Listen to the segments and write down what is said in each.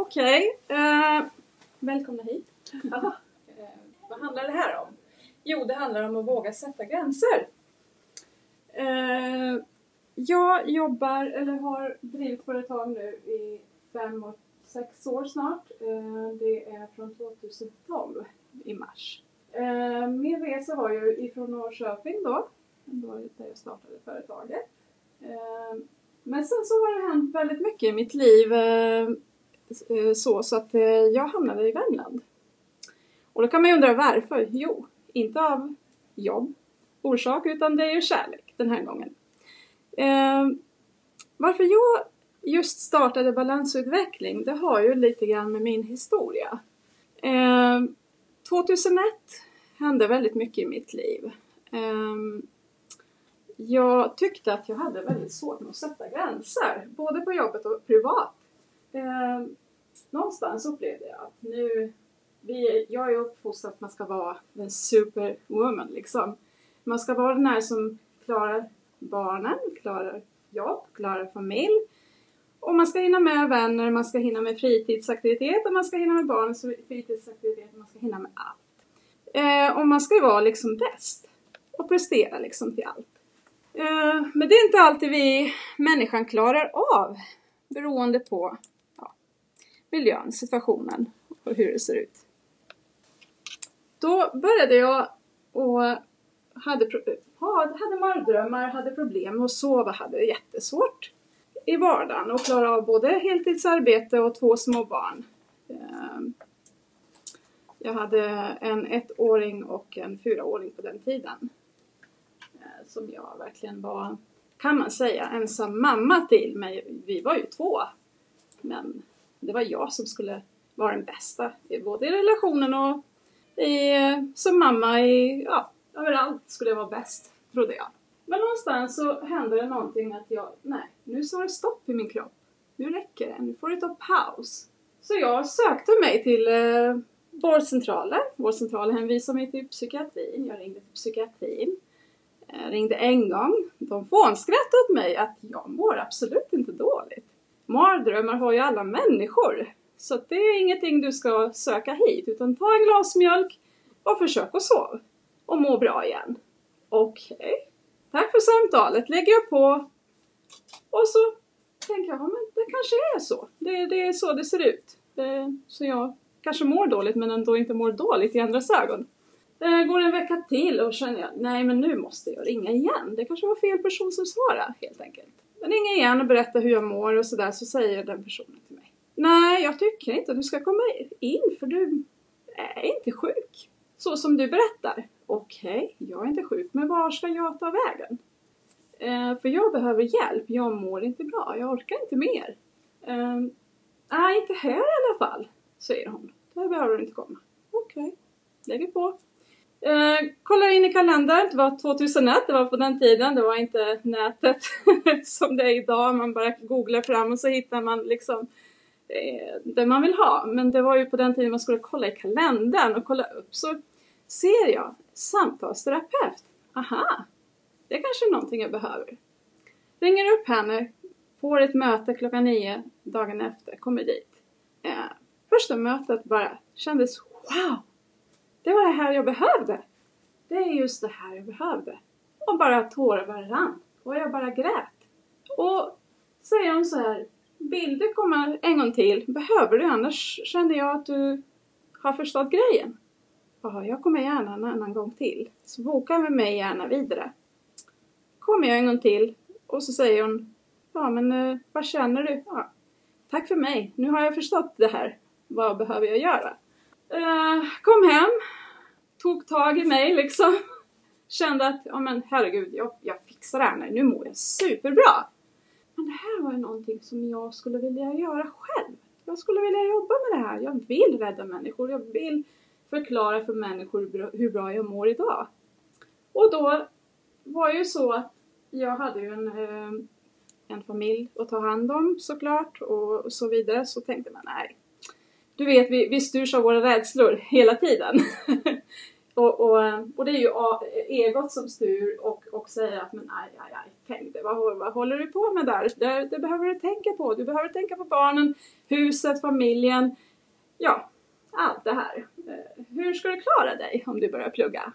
Okej. Välkomna hit. Vad handlar det här om? Jo, det handlar om att våga sätta gränser. Jag jobbar, eller har drivit företag nu i 5-6 år snart. Det är från 2012 i mars. Min resa var ju ifrån Norrköping då där jag startade företaget. Men sen så har det hänt väldigt mycket i mitt liv så att jag hamnade i Värmland. Och då kan man ju undra varför. Jo, inte av orsak, utan det är ju kärlek den här gången. Varför jag just startade balansutveckling, det har ju lite grann med min historia. 2001 hände väldigt mycket i mitt liv. Jag tyckte att jag hade väldigt svårt med att sätta gränser, både på jobbet och privat. Någonstans upplevde jag att jag är uppfostrad att man ska vara en superwoman liksom. Man ska vara den här som klarar barnen, klarar jobb, klarar familj. Och man ska hinna med vänner, man ska hinna med fritidsaktiviteter, man ska hinna med barnens fritidsaktiviteter, man ska hinna med allt. Och man ska ju vara liksom bäst och prestera liksom till allt. Men det är inte alltid vi människan klarar av, beroende på miljön, situationen och hur det ser ut. Då började jag och hade mardrömmar, hade problem med att sova, hade det jättesvårt i vardagen och klara av både heltidsarbete och 2 små barn. Jag hade en 1-åring och en 4-åring på den tiden. Som jag verkligen var, kan man säga, ensam mamma till mig. Vi var ju 2. Men det var jag som skulle vara den bästa. Både i relationen och som mamma. Överallt skulle jag vara bäst, trodde jag. Men någonstans så hände det någonting att nu sa det stopp i min kropp. Nu räcker det, nu får det ta paus. Så jag sökte mig till vårdcentralen. Vårdcentralen hänvisade mig till psykiatrin. Jag ringde till psykiatrin. Jag ringde en gång. De fånskrattade åt mig att jag mår absolut inte dåligt. Mardrömmar har ju alla människor. Så det är ingenting du ska söka hit. Utan ta en glas mjölk och försök att sova. Och må bra igen. Okej. Tack för samtalet. Lägger jag på. Och så tänker jag, men det kanske är så. Det är så det ser ut. Så jag kanske mår dåligt, men ändå inte mår dåligt i andras ögon. Det går en vecka till och känner jag, nej men nu måste jag ringa igen. Det kanske var fel person som svarade helt enkelt. Jag ringer igen och berättar hur jag mår och sådär, så säger den personen till mig. Nej, jag tycker inte att du ska komma in för du är inte sjuk. Så som du berättar. Okej, jag är inte sjuk, men var ska jag ta vägen? För jag behöver hjälp, jag mår inte bra, jag orkar inte mer. Nej, inte här i alla fall, säger hon. Där behöver du inte komma. Okej, lägger på. Kollar in i kalendern, det var 2001, det var på den tiden, det var inte nätet som det är idag, man bara googlar fram och så hittar man liksom det man vill ha. Men det var ju på den tiden man skulle kolla i kalendern och kolla upp, så ser jag samtalsterapeut. Aha, det är kanske någonting jag behöver. Ringer upp henne, får ett möte 9:00 dagen efter, kommer dit. Första mötet bara kändes, wow! Det var det här jag behövde. Det är just det här jag behövde. Och bara tårar bara rann. Och jag bara grät. Och säger hon så här, vill du komma en gång till? Behöver du? Annars kände jag att du har förstått grejen. Ja, jag kommer gärna en annan gång till. Så boka med mig gärna vidare. Kommer jag en gång till. Och så säger hon, ja men vad känner du? Ja, tack för mig. Nu har jag förstått det här. Vad behöver jag göra? Kom hem. Tog tag i mig liksom. Kände att, ja men herregud, jag fixar det här nu mår jag superbra. Men det här var ju någonting som jag skulle vilja göra själv. Jag skulle vilja jobba med det här. Jag vill rädda människor. Jag vill förklara för människor hur bra jag mår idag. Och då var ju så att jag hade ju en familj att ta hand om såklart. Och så vidare. Så tänkte man, nej. Du vet, vi styrs av våra rädslor hela tiden. Och det är ju egot som styr och säger att men aj, tänk det, vad håller du på med där? Det behöver du tänka på. Du behöver tänka på barnen, huset, familjen. Ja, allt det här. Hur ska du klara dig om du börjar plugga?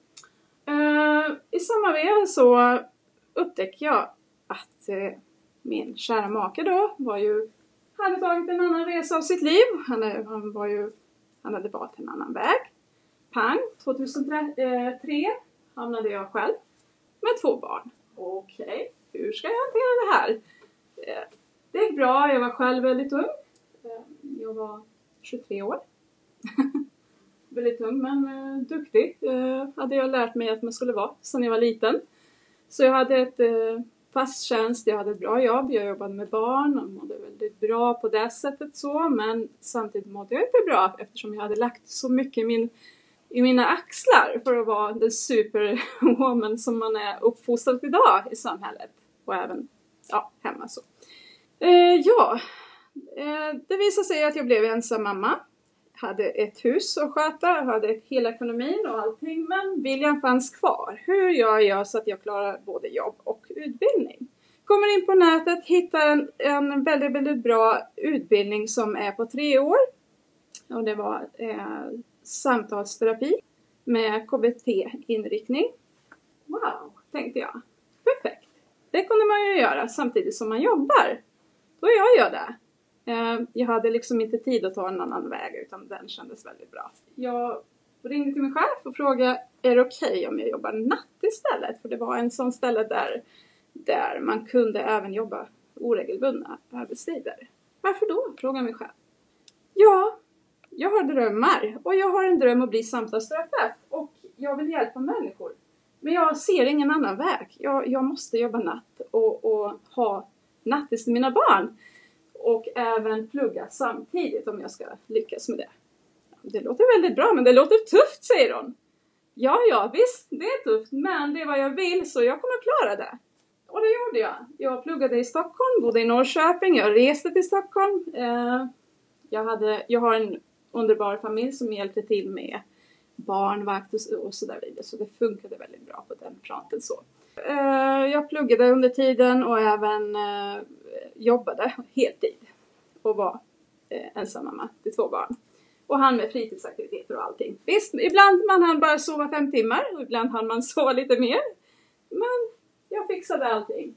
I samma veva så upptäckte jag att min kära make då hade tagit en annan resa av sitt liv. Han hade valt en annan väg. Pang, 2003 hamnade jag själv med 2 barn. Okej, hur ska jag hantera det här? Det gick bra, jag var själv väldigt ung. Jag var 23 år. Väldigt ung men duktig. Hade jag lärt mig att man skulle vara sedan jag var liten. Så jag hade ett fast tjänst, jag hade ett bra jobb. Jag jobbade med barn och mådde väldigt bra på det sättet så. Men samtidigt mådde jag inte bra eftersom jag hade lagt så mycket i mina axlar för att vara den superwoman som man är uppfostrad idag i samhället. Och även hemma så. Det visade sig att jag blev ensam mamma. Hade ett hus att sköta, hade hela ekonomin och allting. Men viljan fanns kvar. Hur gör jag så att jag klarar både jobb och utbildning? Kommer in på nätet, hittar en väldigt, väldigt bra utbildning som är på 3 år. Och det var samtalsterapi med KBT-inriktning. Wow, tänkte jag. Perfekt. Det kunde man ju göra samtidigt som man jobbar. Då gör jag det. Jag hade liksom inte tid att ta en annan väg utan den kändes väldigt bra. Jag ringde till min chef och frågade, är det okej om jag jobbar natt istället? För det var en sån ställe där man kunde även jobba oregelbundna arbetstider. Varför då? Frågade min chef. Ja, jag har drömmar och jag har en dröm att bli samtalsterapeut och jag vill hjälpa människor. Men jag ser ingen annan väg. Jag måste jobba natt och ha nattis till mina barn. Och även plugga samtidigt om jag ska lyckas med det. Det låter väldigt bra men det låter tufft, säger hon. Ja, visst, det är tufft men det är vad jag vill så jag kommer klara det. Och det gjorde jag. Jag pluggade i Stockholm, bodde i Norrköping, jag reste till Stockholm. Jag har en underbar familj som hjälpte till med barnvakt och så där vidare. Så det funkade väldigt bra på den fronten så. Jag pluggade under tiden och även jobbade heltid. Och var ensam mamma till 2 barn. Och han med fritidsaktiviteter och allting. Visst, ibland han bara sova 5 timmar. Och ibland han man sova lite mer. Men jag fixade allting.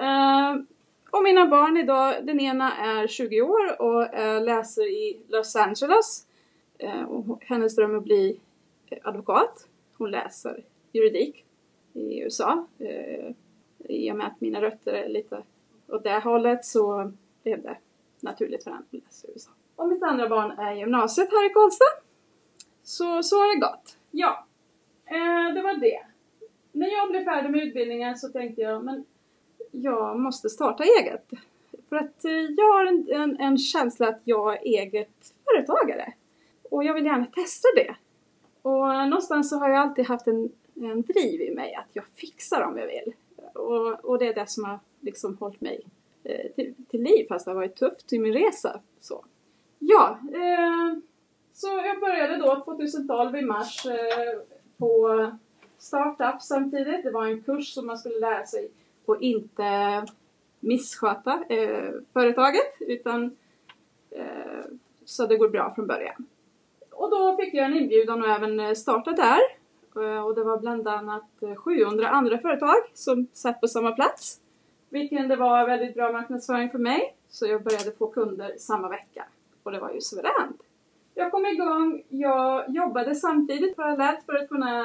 Och mina barn idag, den ena är 20 år och läser i Los Angeles. Och hennes dröm är att bli advokat. Hon läser juridik i USA. I och med att mina rötter är lite åt det hållet så blev det naturligt för henne att läsa i USA. Och mitt andra barn är i gymnasiet här i Karlstad. Så har det gått. Ja, det var det. När jag blev färdig med utbildningen så tänkte jag, men jag måste starta eget. För att jag har en känsla att jag är eget företagare. Och jag vill gärna testa det. Och någonstans så har jag alltid haft en driv i mig att jag fixar om jag vill. Och det är det som har liksom hållit mig till liv fast det har varit tufft i min resa. Så. Ja, så jag började då 2012 i mars på startup samtidigt. Det var en kurs som man skulle lära sig och inte missköta företaget utan så det går bra från början. Och då fick jag en inbjudan och även starta där. Och det var bland annat 700 andra företag som satt på samma plats. Vilken det var väldigt bra marknadsföring för mig. Så jag började få kunder samma vecka. Och det var ju suveränt. Jag kom igång, jag jobbade samtidigt parallellt för att kunna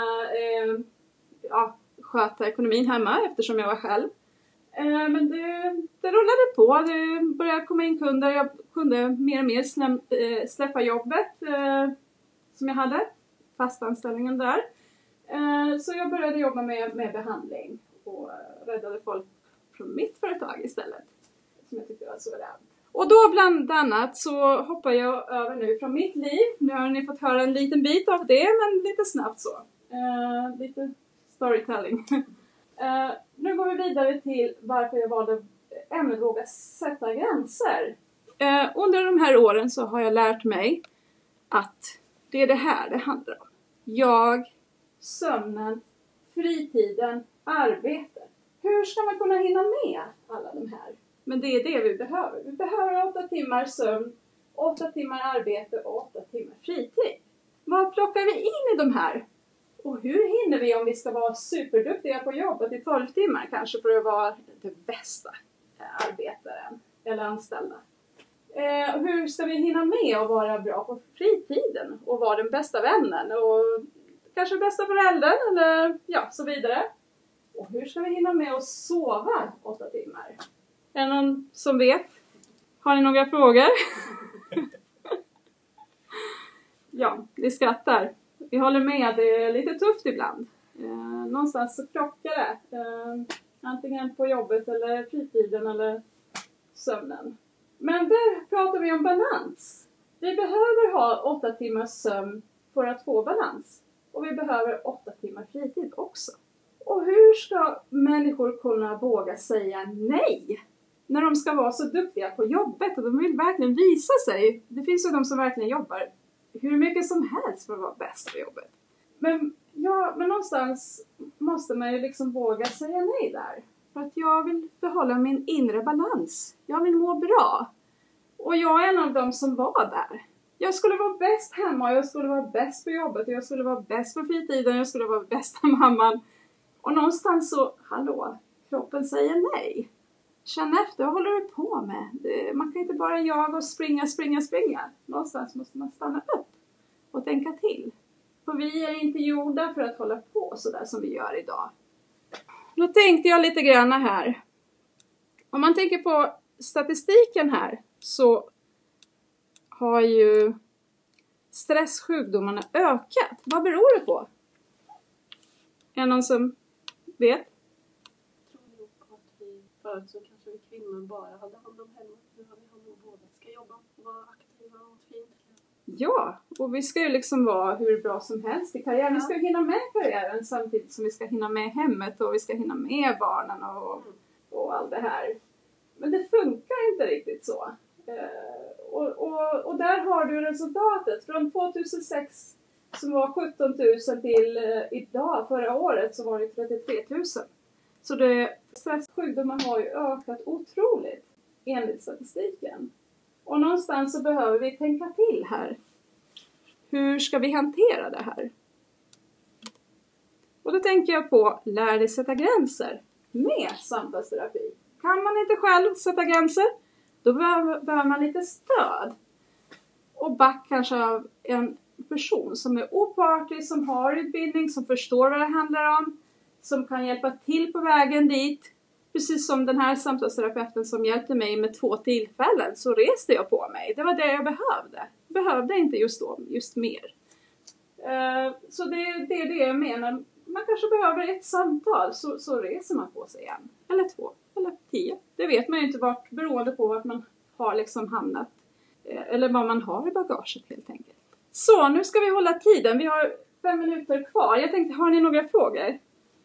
sköta ekonomin hemma eftersom jag var själv. Men det rullade på, det började komma in kunder, jag kunde mer och mer släppa jobbet som jag hade, fastanställningen där. Så jag började jobba med behandling och räddade folk från mitt företag istället. Som jag tyckte var suveränt. Och då bland annat så hoppar jag över nu från mitt liv. Nu har ni fått höra en liten bit av det, men lite snabbt så. Lite storytelling. Nu går vi vidare till varför jag valde ämnet våga sätta gränser. Under de här åren så har jag lärt mig att det är det här det handlar om. Jag sömnen, fritiden, arbete. Hur ska man kunna hinna med alla de här? Men det är det vi behöver. Vi behöver 8 timmar sömn, 8 timmar arbete och 8 timmar fritid. Vad plockar vi in i de här? Och hur hinner vi om vi ska vara superduktiga på jobbet i 12 timmar kanske för att vara den bästa arbetaren eller anställda? Hur ska vi hinna med att vara bra på fritiden och vara den bästa vännen och kanske bästa föräldern eller ja, så vidare? Och hur ska vi hinna med att sova 8 timmar? Är det någon som vet? Har ni några frågor? Ja, vi skrattar. Vi håller med, det är lite tufft ibland. Någonstans så krockar det. Antingen på jobbet eller fritiden eller sömnen. Men där pratar vi om balans. Vi behöver ha 8 timmars sömn för att få balans. Och vi behöver 8 timmar fritid också. Och hur ska människor kunna våga säga nej? När de ska vara så duktiga på jobbet och de vill verkligen visa sig. Det finns ju de som verkligen jobbar hur mycket som helst för att vara bäst på jobbet. Men någonstans måste man ju liksom våga säga nej där. För att jag vill behålla min inre balans. Jag vill må bra. Och jag är en av dem som var där. Jag skulle vara bäst hemma, jag skulle vara bäst på jobbet, jag skulle vara bäst på fritiden, jag skulle vara bästa mamman. Och någonstans så, kroppen säger nej. Känn efter, vad håller du på med? Man kan inte bara jaga och springa. Någonstans måste man stanna upp och tänka till. För vi är inte gjorda för att hålla på så där som vi gör idag. Då tänkte jag lite grann här. Om man tänker på statistiken här så har ju stresssjukdomarna ökat. Vad beror det på? Är det någon som vet? Förut så kanske vi kvinnor bara hade hand om hemmet. Nu har vi hand om båda. Ska jobba och vara aktiva och fint. Ja, och vi ska ju liksom vara hur bra som helst i karriären. Ja. Vi ska hinna med karriären samtidigt som vi ska hinna med hemmet och vi ska hinna med barnen och allt det här. Men det funkar inte riktigt så. Och där har du resultatet. Från 2006 som var 17 000 till idag, förra året, så var det 33 000. Så stresssjukdomar har ju ökat otroligt enligt statistiken. Och någonstans så behöver vi tänka till här. Hur ska vi hantera det här? Och då tänker jag på lär dig sätta gränser med samtalsterapi. Kan man inte själv sätta gränser, då behöver man lite stöd. Och back kanske av en person som är opartisk, som har utbildning, som förstår vad det handlar om. Som kan hjälpa till på vägen dit. Precis som den här samtalsterapeuten som hjälpte mig med 2 tillfällen så reste jag på mig. Det var det jag behövde. Jag behövde inte just mer. Så det är det jag menar. Man kanske behöver ett samtal så reser man på sig igen. Eller 2, eller 10. Det vet man ju inte beroende på vart man har liksom hamnat. Eller vad man har i bagaget helt enkelt. Så nu ska vi hålla tiden. Vi har 5 minuter kvar. Jag tänkte, har ni några frågor?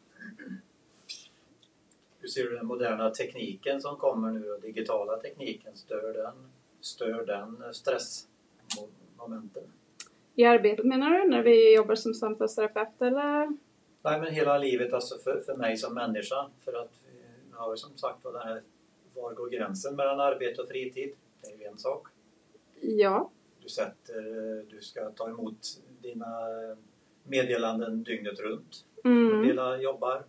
Hur ser du den moderna tekniken som kommer nu, och digitala tekniken, stör den stressmomenten? I arbetet menar du, när vi jobbar som samtalsterapeut eller? Nej, men hela livet, alltså för mig som människa. För att vi har som sagt var går gränsen mellan arbete och fritid? Det är ju en sak. Ja. Du ska ta emot dina meddelanden dygnet runt. Jobbar.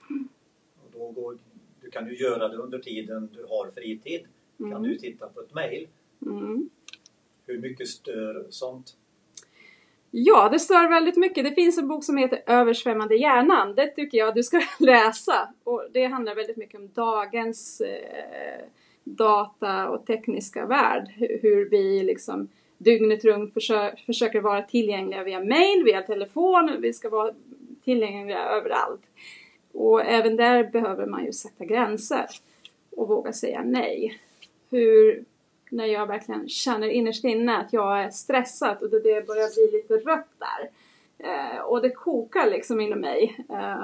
Du kan ju göra det under tiden du har fritid. Kan du titta på ett mejl. Hur mycket stör sånt? Ja, det stör väldigt mycket. Det finns en bok som heter Översvämmande hjärnan. Det tycker jag du ska läsa. Och det handlar väldigt mycket om dagens data och tekniska värld. Hur vi liksom dygnet runt försöker vara tillgängliga via mejl, via telefon. Vi ska vara tillgängliga överallt. Och även där behöver man ju sätta gränser och våga säga nej. När jag verkligen känner innerst inne att jag är stressad och det börjar bli lite rött där. Och det kokar liksom inom mig.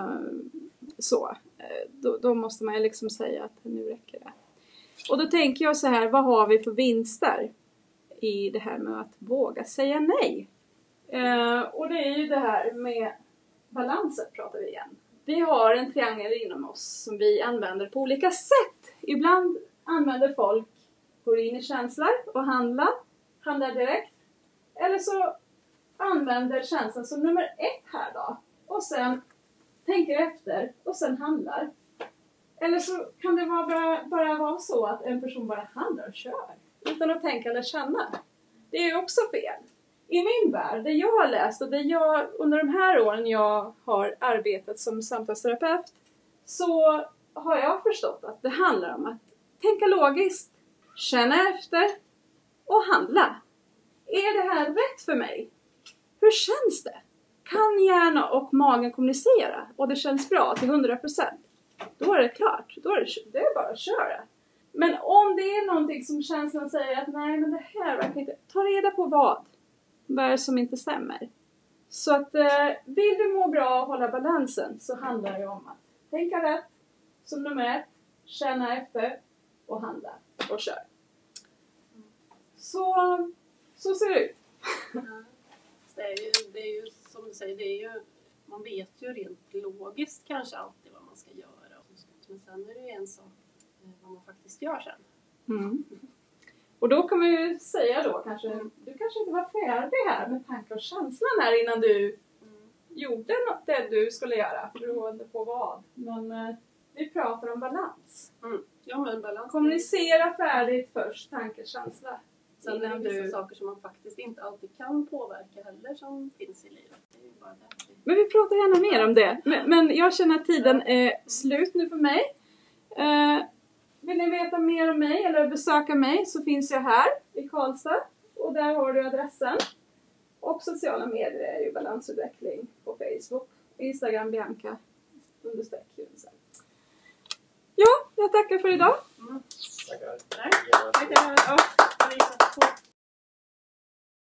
Då måste man ju liksom säga att nu räcker det. Och då tänker jag så här, vad har vi för vinster i det här med att våga säga nej? Och det är ju det här med balansen pratar vi igen. Vi har en triangel inom oss som vi använder på olika sätt. Ibland använder folk, går in i känslor och handlar direkt. Eller så använder känslan som nummer 1 här då. Och sen tänker efter och sen handlar. Eller så kan det bara vara så att en person bara handlar och kör. Utan att tänka eller känna. Det är ju också fel. I min värld, det jag har läst och det jag under de här åren jag har arbetat som samtalsterapeut, så har jag förstått att det handlar om att tänka logiskt, känna efter och handla. Är det här rätt för mig? Hur känns det? Kan hjärna och magen kommunicera och det känns bra till 100%? Då är det klart. Det är bara att köra. Men om det är någonting som känslan säger att nej, men det här verkar inte. Ta reda på vad är det som inte stämmer. Så att vill du må bra och hålla balansen så handlar det om att tänka rätt som nummer 1, känna efter och handla och kör. Så ser det ut. Ja. Det är ju som du säger, man vet ju rent logiskt kanske alltid vad man ska göra. Men sen är det ju en sak vad man faktiskt gör sen. Mm. Och då kan man ju säga då kanske, du kanske inte var färdig här med tankar och känslan här innan du gjorde något det du skulle göra. Beroende på vad. Men vi pratar om balans. Ja, men balans. Kommunicera färdigt först, tankar, känsla. Sen är det vissa saker som man faktiskt inte alltid kan påverka heller som finns i livet. Det är ju bara det. Men vi pratar gärna mer om det. Men jag känner att tiden är slut nu för mig. Vill ni veta mer om mig eller besöka mig så finns jag här i Karlstad. Och där har du adressen. Och sociala medier är ju balansutveckling på Facebook. Instagram Bianca _Junsen. Ja, jag tackar för idag. Tackar. Tackar.